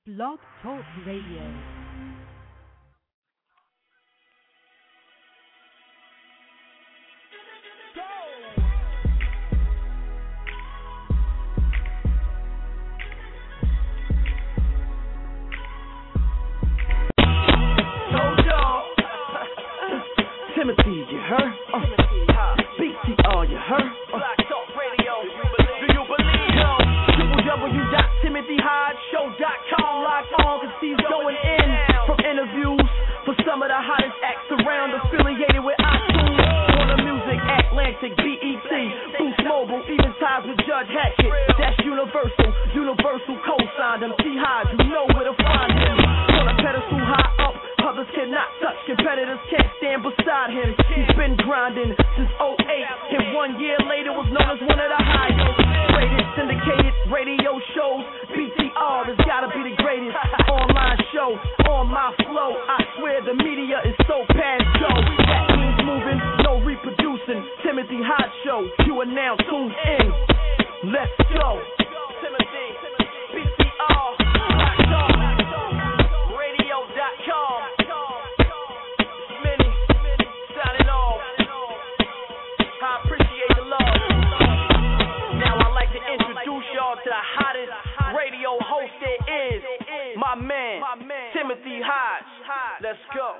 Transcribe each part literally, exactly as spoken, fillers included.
Blog Talk Radio. Timothy, you heard? Uh, B T R, you heard? Uh, Black Talk Radio, do you believe? Yo, w w w dot timothy hyde show dot com, locked on, cause he's going in. From interviews for some of the hottest acts around, affiliated with iTunes, Warner Music, Atlantic, B E T, Boost Mobile, even ties with Judge Hatchet. That's Universal, Universal co-signed him. T Hyde, you know where to find him. On a pedestal high up, others cannot touch, competitors can't stand beside him. He's been grinding since oh eight, and one year later was known as one of the highest rated syndicated radio shows. B T R has gotta be the greatest online show on my flow. I swear the media is so past go. That means moving, no reproducing. Timothy Hyde Show, you are now tuned in. Let's go. Timothy, B T R, radio dot com. Signing off. I appreciate the love. Now I'd like to introduce y'all to the hottest radio host there is. My man, Timothy Hyde. Let's go.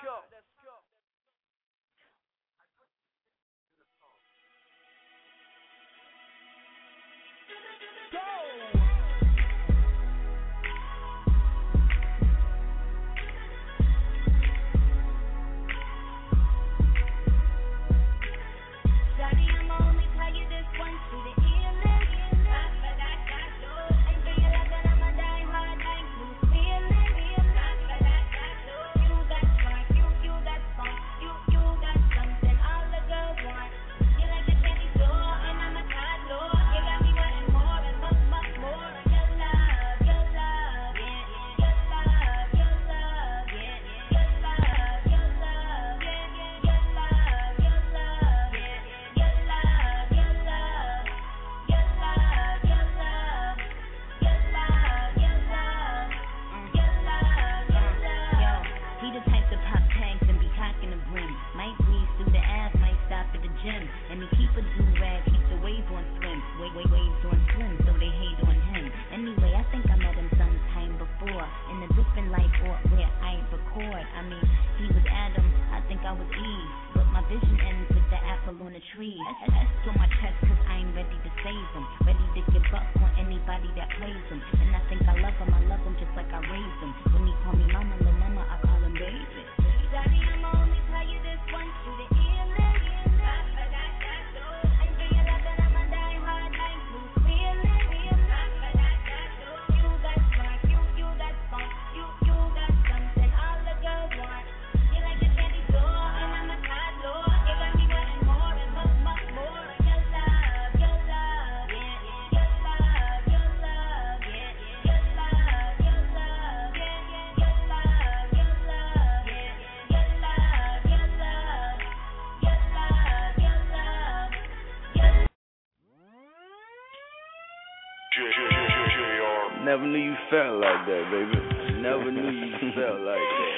Never knew you felt like that, baby. Never knew you felt like that.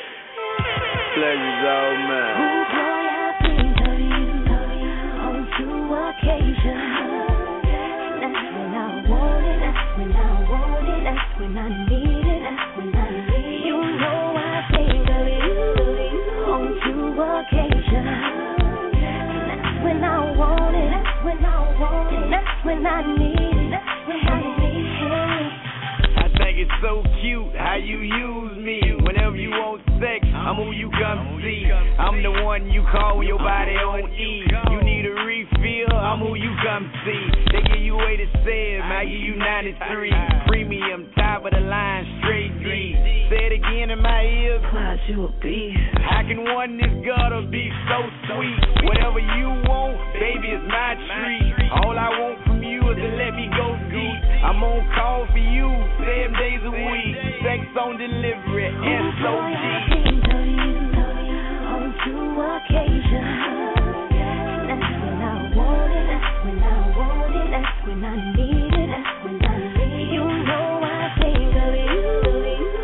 Pleasure's all mine. Oh boy, I think of you on two occasions. And that's when I want it, that's when I want it, that's when I need it, that's when I need it. You know I think of you on two occasions. And that's when I want it, that's when I want it, that's when I need it, that's when I need it. It's so cute how you use me. Whenever you want sex, I'm who you come see. I'm the one you call when your body on E. You need a refill, I'm who you come see. They give you eighty-seven, I give you ninety-three. Premium, top of the line, straight D. Say it again in my ears. Clyde, you a beast. How can one this gotta be so sweet? Whatever you want, baby, it's my treat. All I want from you is to let me go deep. I'm on call for you, seven days a week. Sex on delivery, S O D. On two occasions. That's when I want it, that's when I want it, that's when I need it, that's when I need it. You know I think of you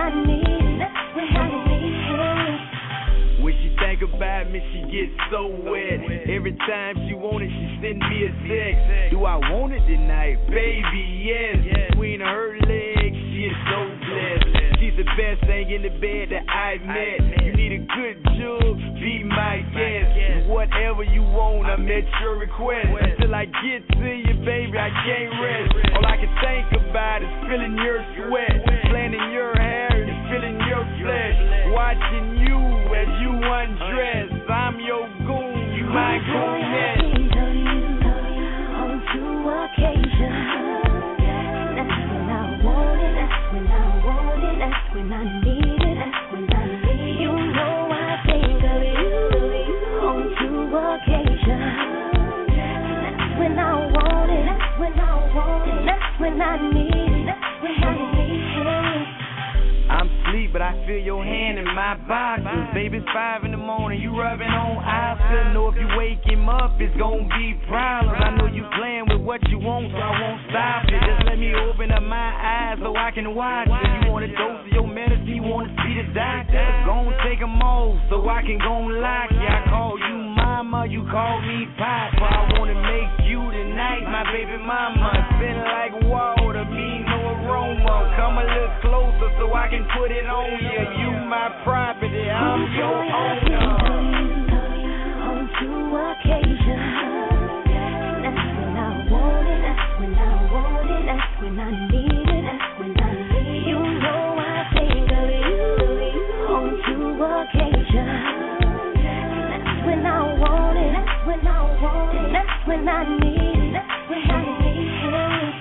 I need it. That's when I need it. When she think about me, she gets so wet. Every time she want it, she send me a text. Do I want it tonight? Baby, yes. Between her legs, she is so blessed. She's the best thing in the bed that I've met. You need a good jug, be my guest. Whatever you want, I'm at your request. Until I get to you, baby, I can't rest. All I can think about is feeling your sweat, planning your hair and feeling your flesh. Watching you as you undress. I'm your goon, you my gooness. On two occasions. That's when I want it. That's when I want it. That's when I need it. That's when I need it. You know I think of you on two occasions. That's when I want it. That's when I want it. That's when I need it. That's when I need it. I'm asleep, but I feel your hand in my boxers. Baby, it's five in the morning, you rubbing on Oscar. Know if you wake him up, it's gonna be problems. I know you playing with what you want, so I won't stop it. Just let me open up my eyes so I can watch it. You want a dose of your medicine, you wanna see the doctor. Gon' take them all so I can gon' lock you. I call you mama, you call me papa. I wanna make you tonight, my baby mama. Spin like water, mean no aroma. Come a little closer so I can put it on you. You my property, I'm your owner. On two occasions. That's when I want it. That's when I want it. That's when I need it. That's when I need it. You know I think of you on two occasions. That's when I want it. That's when I want it. That's when I need it. That's when I need it.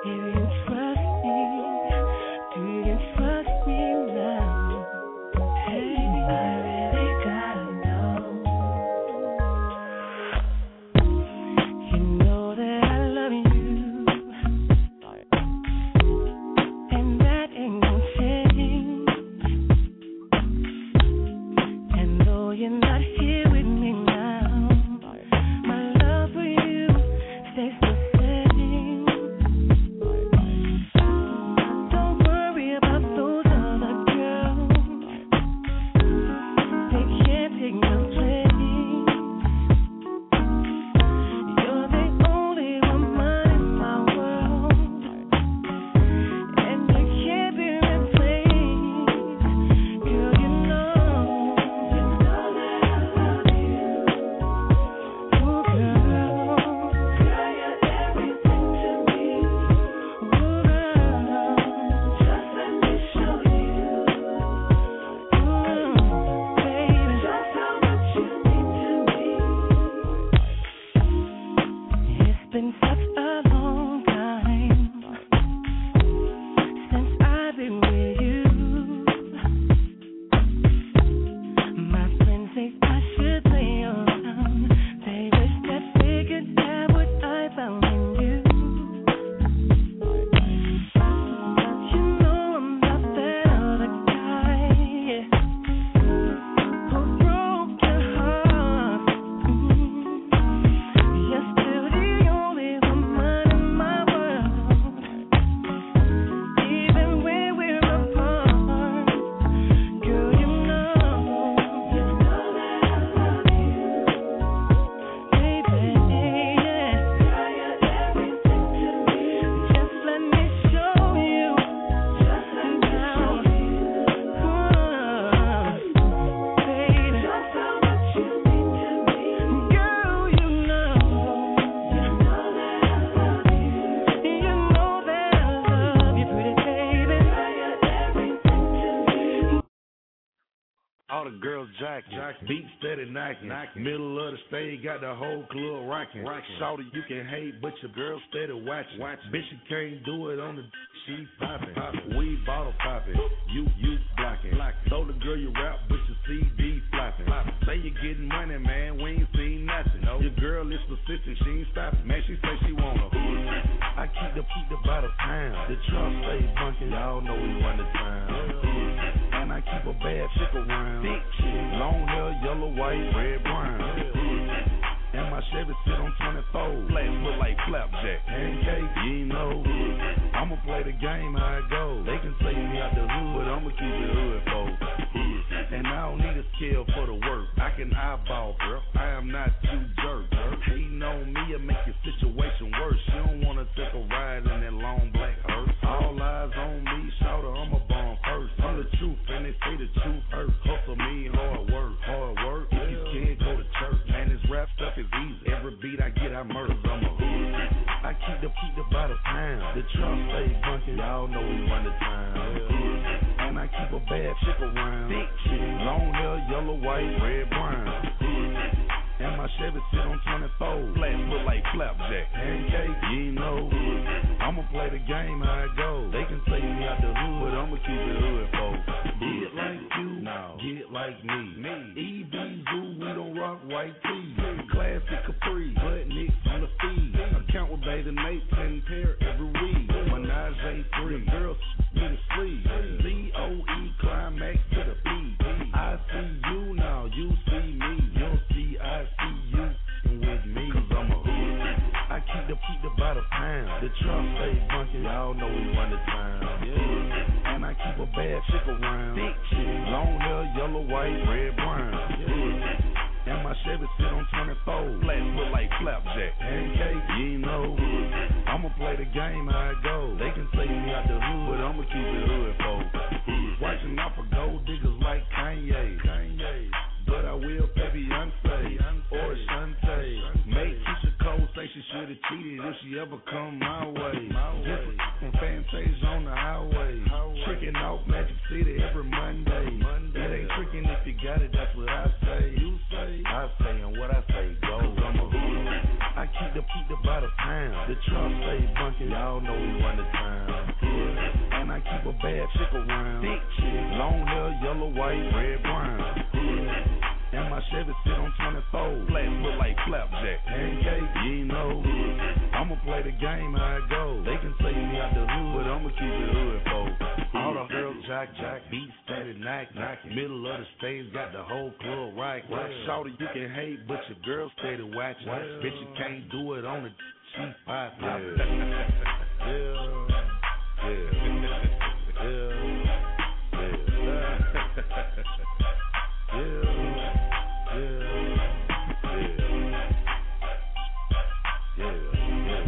Beat steady knocking. knocking. Middle of the stage, got the whole club rocking. rocking. Shawty, you can hate, but your girl steady watching. Watch. Bitch, you can't do it on the she popping. Poppin'. We bottle popping. You, you blocking. blocking. Told the girl you rap, but your C D flopping. flopping. Say you getting money, man, we ain't seen nothing. No. Your girl is persistent, she ain't stopping. Man, she say she wanna. I keep the keep the by the pound. The truck stay bunking, y'all know we run the town. And I keep a bad chick around. Big chick. Long hair, yellow, white, red, brown. And my Chevy sit on twenty-four. Flats look like flapjack. Pancake, you know. I'ma play the game how it goes. They can take me out the hood, but I'ma keep it hood, folks. And I don't need a scale for the work. I can eyeball, girl. I am not too jerk. Hating on me will make your situation worse. You don't wanna take a ride in that long black hearse. All eyes on me, shout her, I'm a bomb first. I'm the truth, and they say the truth hurts. Hustle me, hard work, hard work. If you can't go to church, man, this rap stuff is easy. Every beat I get, I murder. I'm a hood. I keep the keep the by the pound. The truck stay bunking, y'all know we run the town. And I keep a bad chick around. Big chick, long hair, yellow, white, red, brown. And my Chevy sit on twenty-four. Flats look like flapjack. Pancake, you know. I'ma play the game how it goes. They can take me out the hood, but I'ma keep it hood, folks. Get like you, no. Get like me. me. E B Zoo, we don't rock white tees. Classic Capri, butt nicks on the feed. Account with Bay the Nate, ten pair every week. Menage a three, girls me to sleep. Z O E, climax to the P. I see you now, you see me. You'll see I see you and with me. Cause I'm a hood. I keep the keep the by the pound. The truck stay bunking, y'all know we run the town. Yeah. And I keep a bad chick around. Big chick, long hair, yellow, white, red, brown. Yeah. And my Chevy sit on twenty-four. Flats look like flapjack. Pancake, you know. I'ma play the game how it goes. They can take me out the hood, but I'ma keep it hood, folks. Watching out for gold diggers like Kanye. Kanye. But I will pay Beyonce or Shantae. Make Keisha Cole say she should have cheated if she ever come my way. Different from Fantasia on the highway. Tricking off Magic City every Monday. It ain't tricking if you got it, that's what I say. You say, I say, and what I say goes. I'm a hood. I keep the keep the by the pound. Damn, the truck stay bunking, y'all know we run the time. Yeah. And I keep a bad chick around. Thick chick, long hair, yellow, white, red, brown. Yeah. And my Chevy sit on twenty-four. Flats look like flapjack. Pancake, you know. I'ma play the game how it goes. They can take me out the hood, but I'ma keep it hood, folks. All the girls jack, jack, beat steady, knock, knock. Middle of the stage, got the whole club right. Right. Shorty, you can hate, but your girl steady watching. Well. Bitch, you can't do it on the she five. Yeah. Yeah. Yeah. Yeah. Yeah. Yeah. Yeah.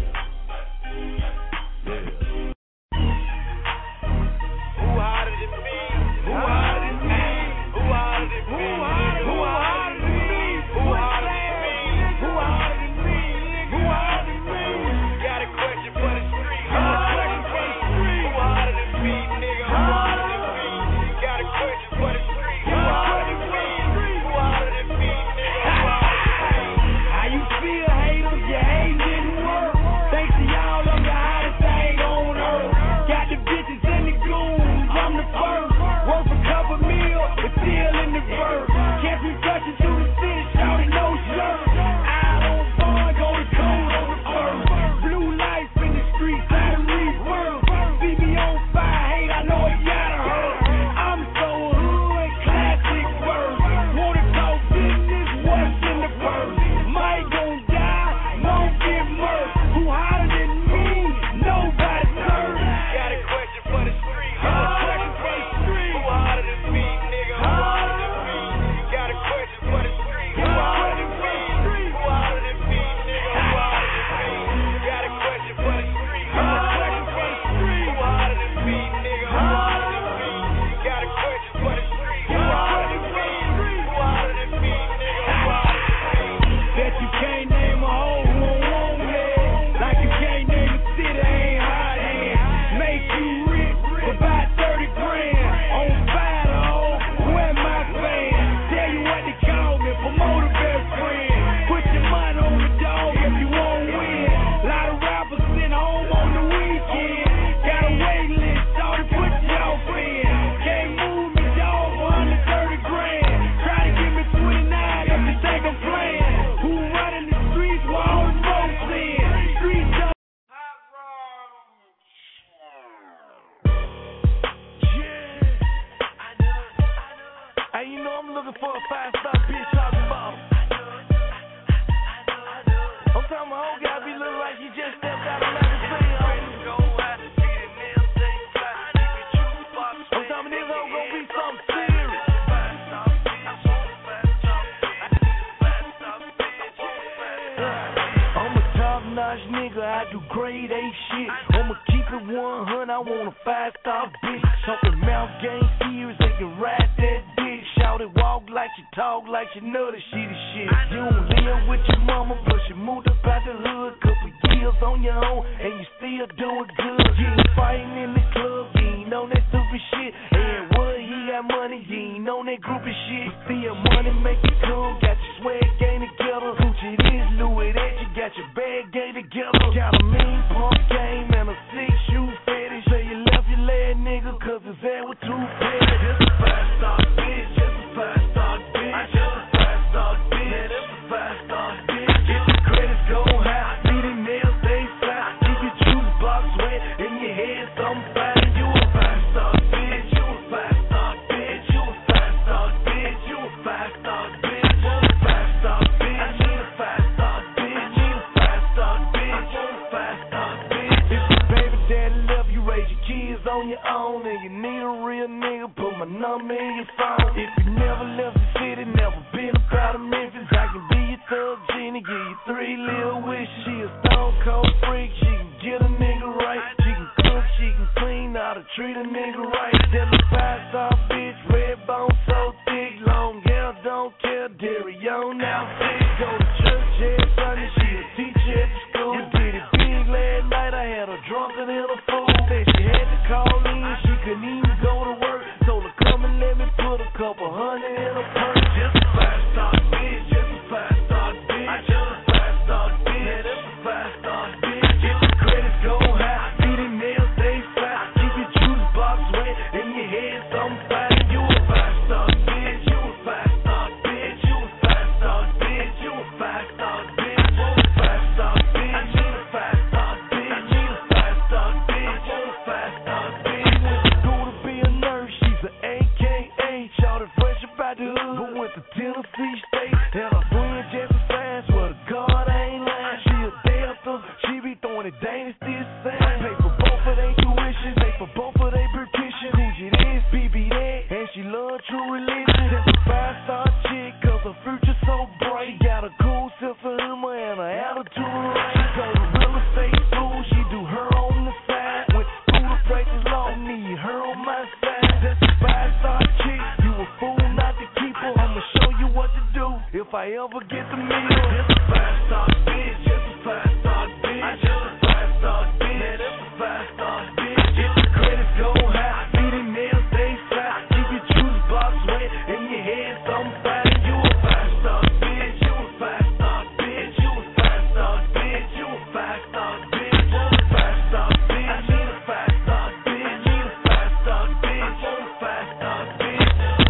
I ever get the meal. Just a five-star bitch, just a five-star bitch. I just a five-star bitch, man, that's a five-star bitch. If the credits go high, see the nails stay fly. Keep your juice box wet in your head, somebody. You a five-star bitch, you a five-star bitch, you a five-star bitch, you a five-star bitch, you a five-star bitch. I need a five-star bitch, I need a five-star bitch, I want a five-star bitch.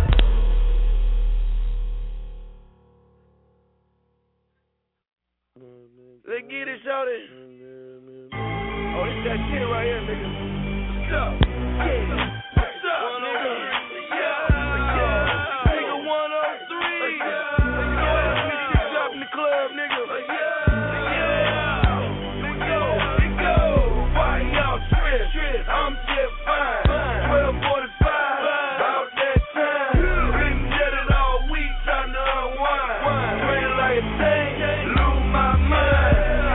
Let's get it, shorty. Oh, this that shit right here, nigga. What's up? Yeah. What's up, nigga? Yeah. Yeah. Nigga one oh three. Yeah. Bitch up in the club, nigga. Yeah. Yeah. Let's go. Let's go. Why y'all trip? Trip. I'm just fine. twelve forty-five. About that time. Been jetted all week trying to unwind. Playing like a thing. Lose my mind.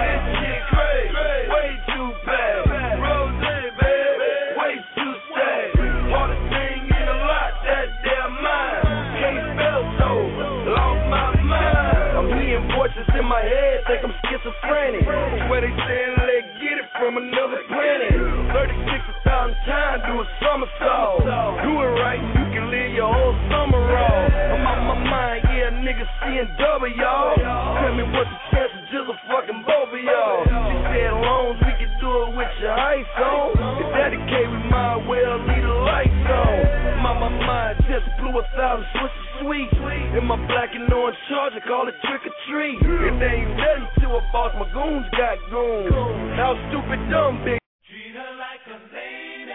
In my head, think I'm schizophrenic. Where they saying let's get it from another planet. thirty-six thousand times, do a somersault. Do it right, you can live your whole summer off. I'm on my mind, yeah, niggas seeing double, y'all. Tell me what's the chance of just a fucking both of y'all. She said loans, we can do it with your ice on. If that the case, we might well leave the lights on. My, my mind just blew a thousand switches sweet. In my black and orange charger, call it trick or treat. And they ain't nothing to a boss, my goons got goons. How stupid, dumb, bitch. Treat her like a lady.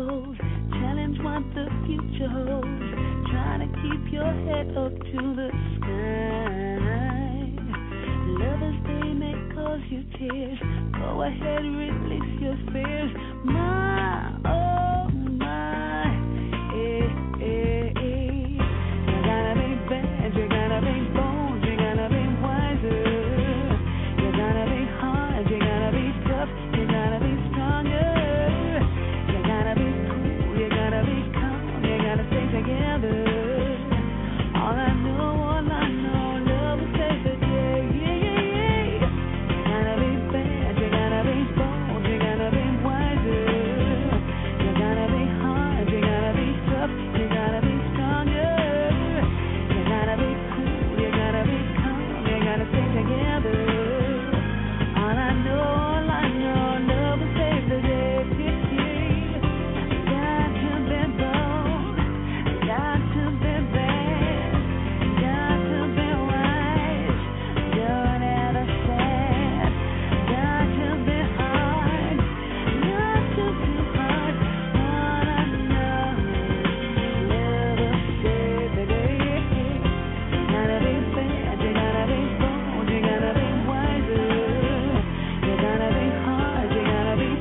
goes. Challenge what the future holds. Trying to keep your head up to the sky. Lovers, they may cause you tears. Go ahead, release your fears. My, oh my, eh, eh, eh. You gotta be bad, you gotta be bold, you gotta be wiser. You gotta be hard, you gotta be tough, you gotta be stronger. You gotta be cool, you gotta be calm, you gotta stay together. All I know, all I know, love will save the day. Yeah, yeah, yeah. You gotta be bad, you gotta be bold, you gotta be wiser. You gotta be hard, you gotta be tough, you gotta be stronger. You gotta be cool, you gotta be calm, you gotta stay together. All I know, all I know, love will save the day. Yeah, yeah. Got to be bold, got to be bad, got to be wise, don't ever sad. Got to be hard, not too too hard. All I know, never save the day. You gotta be bad, you gotta be bold, you gotta be wiser. You gotta be hard, you gotta be.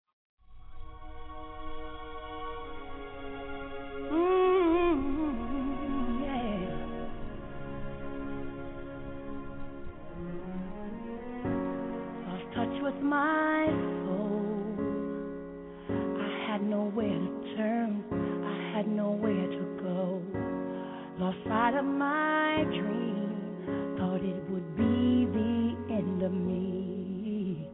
Mm, yeah. Lost touch with my soul. I had nowhere to turn. I had nowhere to go. Lost sight of my dream. Thought it would be the end of me.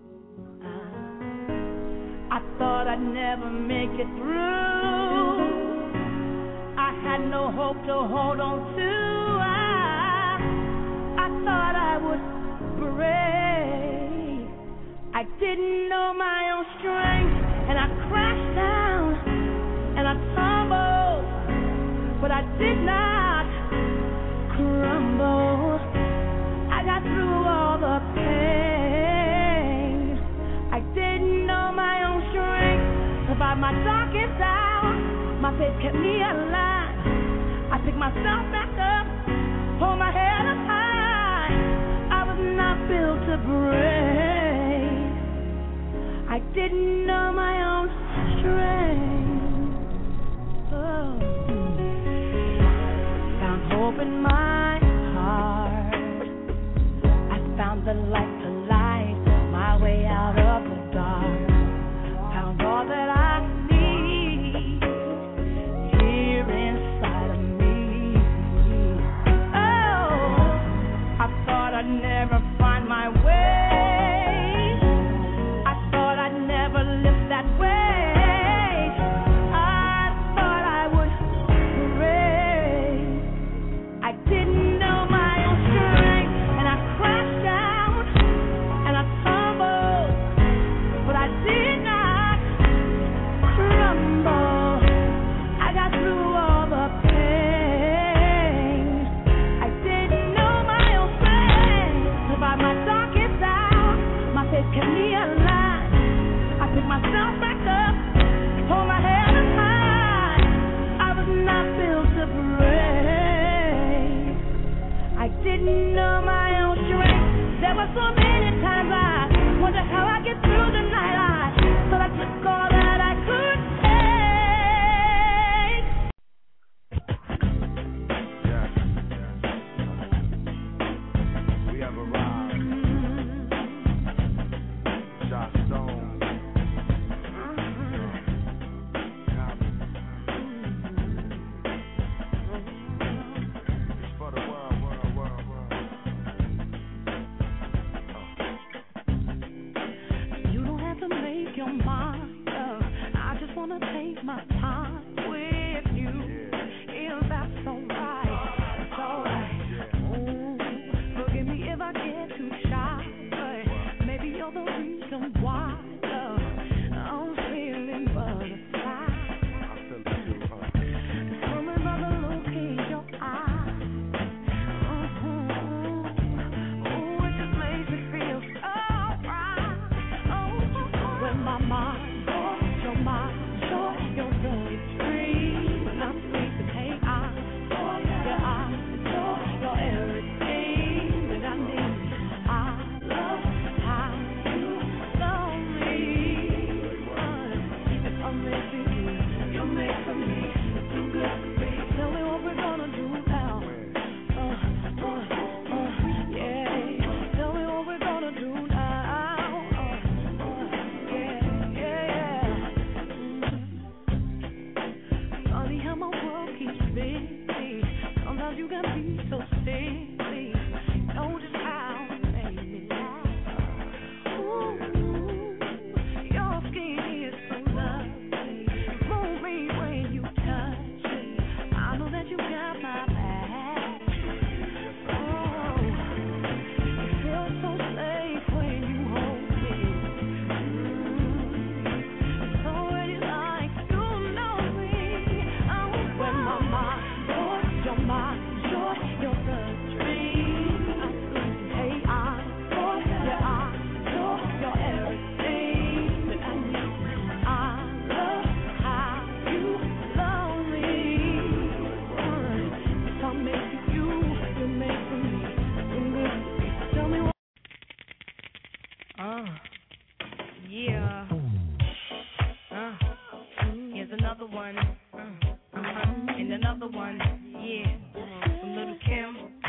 I, I thought I'd never make it through. I had no hope to hold on to. I, I thought I would break. I didn't know my own strength, and I crashed down, and I tumbled, but I did not crumble. I got through all the pain. I didn't know my own strength. Survived my darkest hour. My faith kept me alive. I picked myself back up, hold my head up high. I was not built to break. I didn't know my own strength. Oh. Found hope in my heart. I found the light to light my way out of the dark. Found all that I need here inside of me. Oh, I thought I'd never find my way. I thought I'd never live that way. I thought I would break. I didn't know my own strength, and I crashed down, and I tumbled, but I did not crumble. I got through all the pain. I didn't know my own strength. Survived my darkest hour. My faith kept me alive. I picked myself back up, hold my head up high. I was not built to break. I didn't know my own strength. There were so many times I wondered how I get through the night. I thought I took all that I could take. We have arrived. Josh Stone. It's for the world, world, world, world. Oh.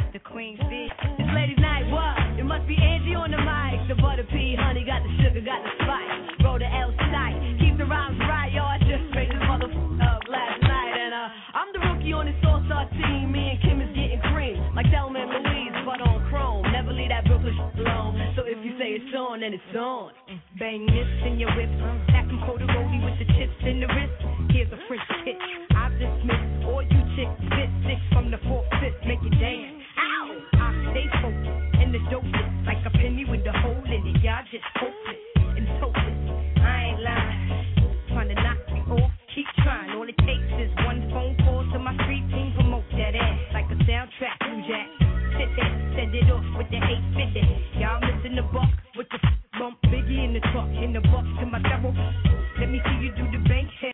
the queen bee. It's ladies' night, what? It must be Angie on the mic. The butter pea, honey, got the sugar, got the spice. Roll the L side, keep the rhymes right, yo. I just made this motherfucker up last night, and uh, I'm the rookie on this all-star team. Me and Kim is getting cream, like Thelma and Louise, but on chrome. Never leave that Brooklyn shit alone. So if you say it's on, then it's on. Bang this in your whip, stack them Cody with the chips in the wrist. Here's a French pitch. I dismiss all you chicks, spit six from the fourth fifth, make it dance. Ow! I stay focused in the dope like a penny with a hole in it. Y'all just hopeless and hopeless. I ain't lying, trying to knock me off. Keep trying. All it takes is one phone call to my street team. Promote that ass like a soundtrack. New Jack, sit there, send it off with the eight fifty. Y'all missing the buck with the bump. Biggie in the truck, in the buck to my double. Let me see you do the bank head.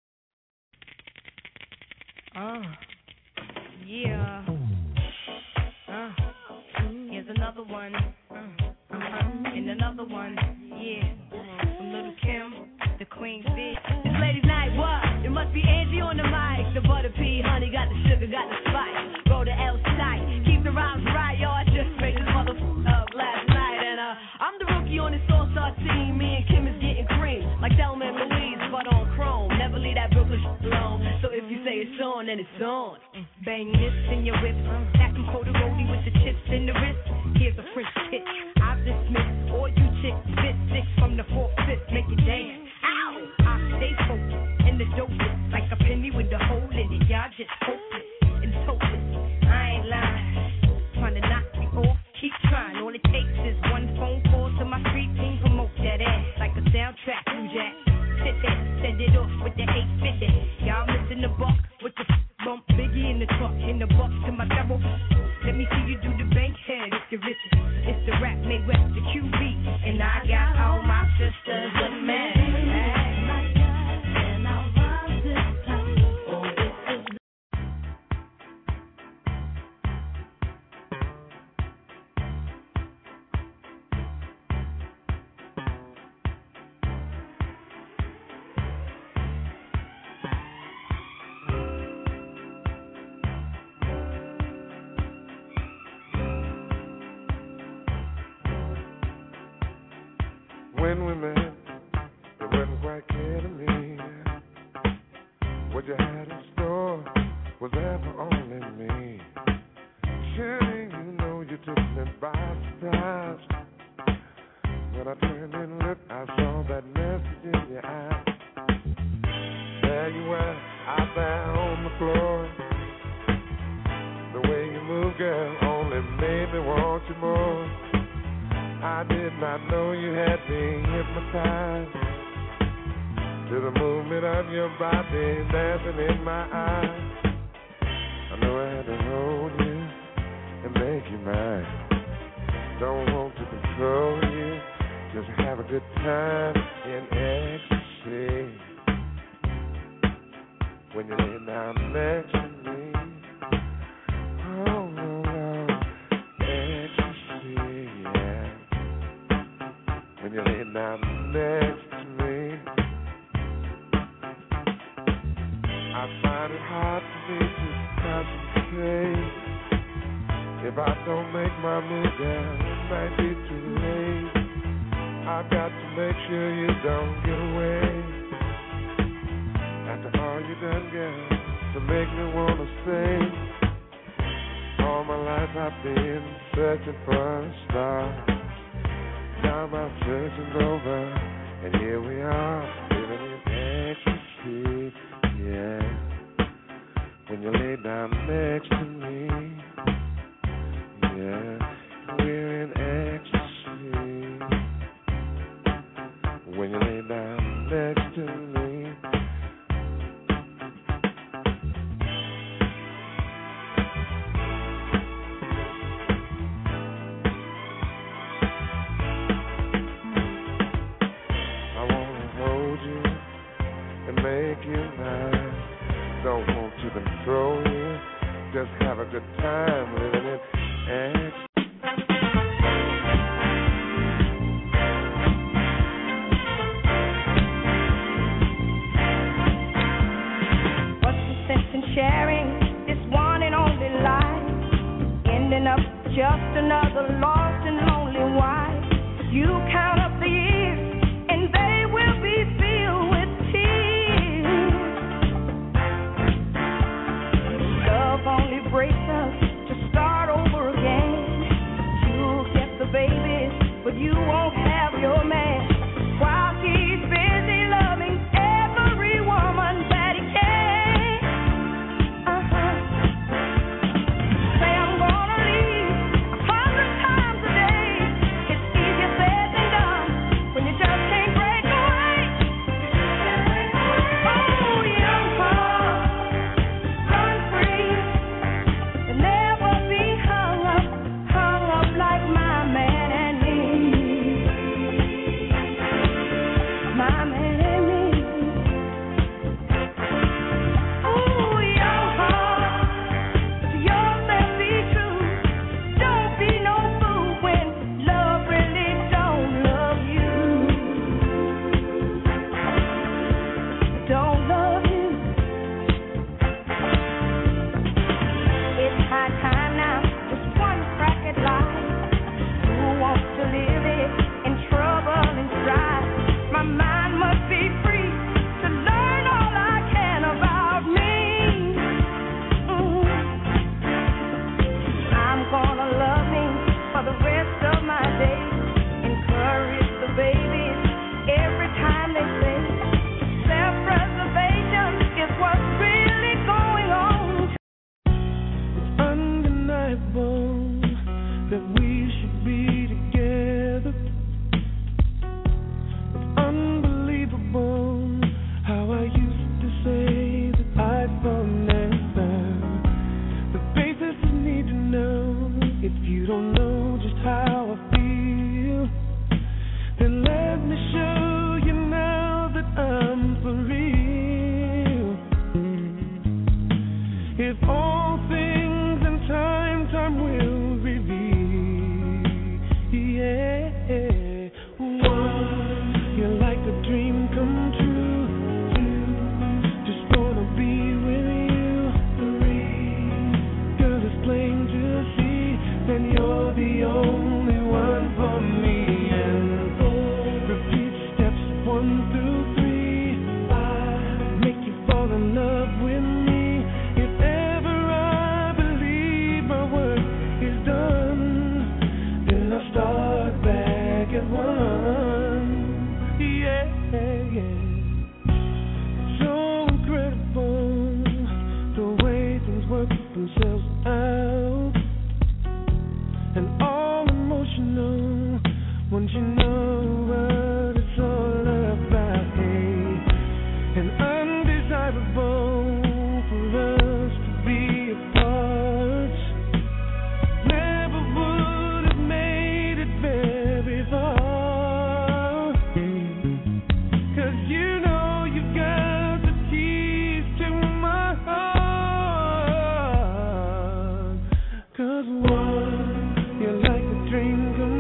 Uh, yeah. Uh, here's another one. Uh, uh-huh. And another one. Yeah. From Little Kim, the queen bee. It's ladies' night, what? It must be Angie on the mic. The butter pea, honey, got the sugar, got the spice. Roll the L side, keep the rhymes right, yo. I just made this motherfucker up last night, and uh, I'm the rookie on this all-star team. Me and Kim is getting cream, like Thelma and Louise, but on chrome. Never leave that Brooklyn shit alone. So if you say it's on, then it's on. Bang this in your whip, stack them Cody with the chips in the wrist. Here's a French pitch. I dismiss all you chicks, spit six from the fourth fifth, make it dance. Ow! I stay focused in the dope like a penny with a hole in it. Y'all just hopeless and hopeless. I ain't lying, trying to knock me off. Keep trying. All it takes is one phone call to my street team. Promote that ass like a soundtrack. New Jack, sit there, send it off with the eight fifty. Y'all missing the buck with the bump. Biggie in the truck, in the buck to my double. Let me see you do the bank head if you're rich. It's the rap made West, the Q B. And I got all my sisters with me. When we met, it wasn't quite clear to me what you had in store was ever only me. Surely you know you took me by surprise. When I turned and looked, I saw that message in your eyes. There you were, out there on the floor. The way you move, girl, only made me want you more. I did not know you had me hypnotized to the movement of your body dancing in my eyes. I know I had to hold you and make you mine. Don't want to control you, just have a good time in ecstasy. When you lay down next to me, oh, no, no, ecstasy, yeah. When you lay down next to me, I find it hard for me to concentrate. If I don't make my move, down, it might be too late. I've got to make sure you don't get away. After all you done, girl, to make me wanna say, all my life I've been searching for a star. Now my searching's over, and here we are, living in ecstasy, yeah. When you lay down next to me, yeah, we're in ecstasy. When you lay down next to me, make you mine. Don't want to control you, just have a good time. just another lost and lonely wife. You count up the years and they will be filled with tears. Love only breaks us to start over again. You'll get the babies, but you won't have your man. While he's busy loving every woman that he can. Uh-huh. Say I'm gonna leave a hundred times a day. It's easier said than done when you just can't break away. Oh, young heart, run free and never be hung up, hung up like my man and me. My man and me. Ooh, young heart, to yourself be true. Don't be no fool when love really don't love you. Don't love you. It's high time now, just one crack at life. Who wants to live it in trouble and strife? My mind must be free to learn all I can about me. Mm. I'm gonna love me for the rest of my days. Encourage the babies every time they say self-preservation is what's really going on. It's undeniable that we should be together. It's unbelievable how I used to say that I'd fall never. The basics you need to know. If you don't know just how I feel, then let me show you now that I'm for real. If all things in time, time will reveal. Yeah, one, you're like a dream come true. Two, just wanna be with you. Three, girl, it's plain to see that you're the only one for me. And four, repeat steps one through three. Five, make you fall in love with me. If ever I believe my work is done, then I'll start back at one. Yeah, yeah. So incredible the way things work themselves out, and all emotional once you know what it's all about. Hey, and undesirable for us to be apart. Never would have made it very far. 'Cause you know you got the keys to my heart. 'Cause one, you're like a dream come